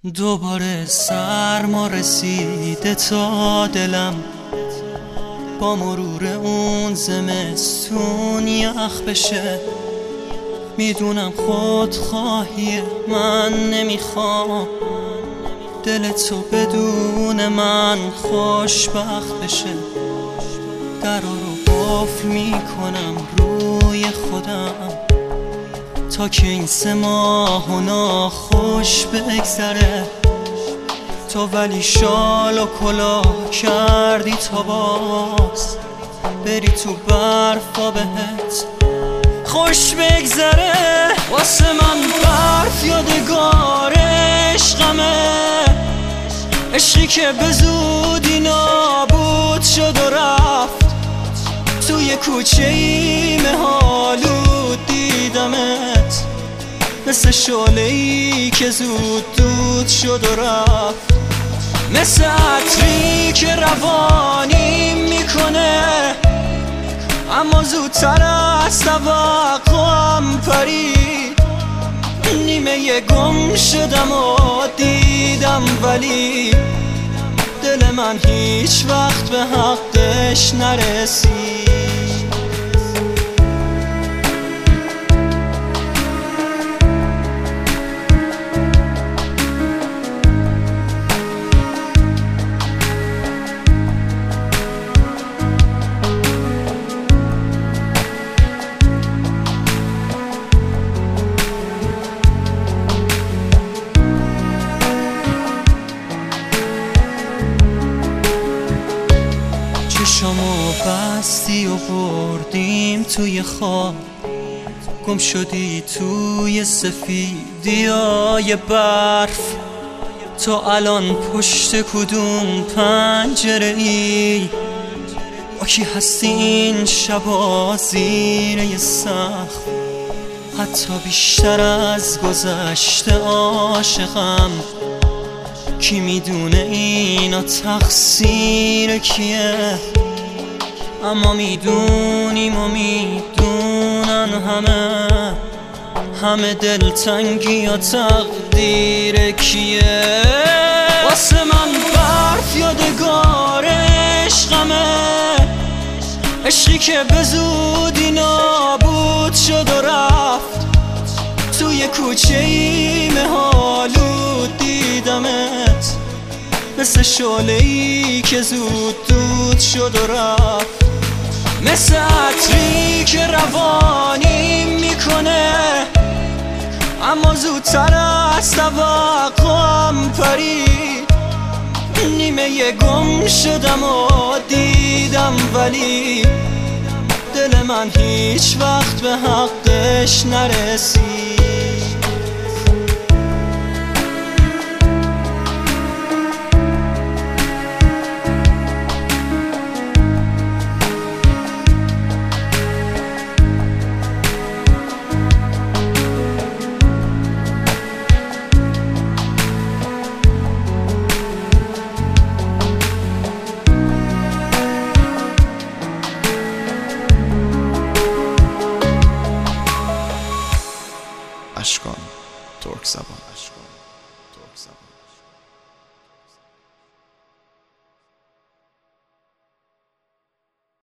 دوباره سرما رسیده تا دلم، با مرور اون زمستون یخ بشه. میدونم خودخواهی من، نمیخوام دل تو بدون من خوشبخت بشه. درا رو قفل میکنم روی خودم تا که این 3 ماه و ناخوش بگذره. تو ولی شال و کلاه کردی تا باز بری تو برفا بهت خوش بگذره. واسه من برف یادگار عشقمه، عشقی که به زودی نابود شد و رفت. توی کوچه ای مه‌آلود دیدمت، مثل شعله‌ای که زود دود شد و رفت. مثل عطری که روانی میکنه اما زودتر از توقعم پرید. نیمه گم شدم و دیدم ولی دل من هیچ وقت به حقش نرسید. چشامو بستی و بردیم توی خواب، گم شدی توی سفیدیای برف. تو الان پشت کدوم پنجره ای؟ با کی هستی این شبا زیر سقف؟ حتی بیشتر از گذشته عاشقم. کی میدونه اینا تقصیر کیه؟ اما میدونیم و میدونن همه دلتنگی یا تقدیر کیه. واسه من برف یادگار عشقمه، عشقی که به زودی نابود شد و رفت. توی کوچه ای مه‌آلود دیدمت، مثل شعله‌ای که زود دود شد و رفت. مثل عطری که روانی میکنه اما زودتر از توقعم پرید. نیمه گم شدم و دیدم ولی دل من هیچ وقت به حقش نرسید.